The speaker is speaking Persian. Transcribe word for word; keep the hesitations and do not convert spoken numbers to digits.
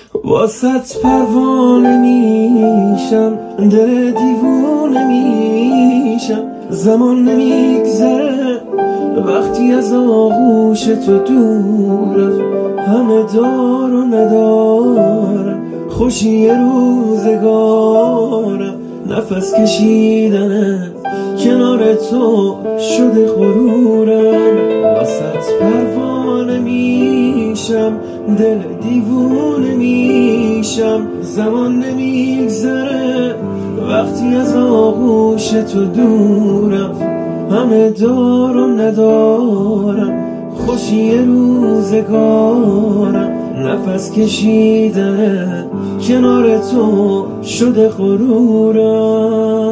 واسط پروانه میشم، دل دیوونه میشم. زمان نمیگذره وقتی از آغوش تو دورم. همه دار و ندارم، خوشی روزگارم. نفس کشیدنه کنار تو شده غرورم. واسط پروانه میشم، دل دیوونه میشم. زمان نمیگذره وقتی از آغوش تو دورم. همه دار و ندارم، خوشی روزگارم. نفس کشیدنه کنار تو شده غرورم.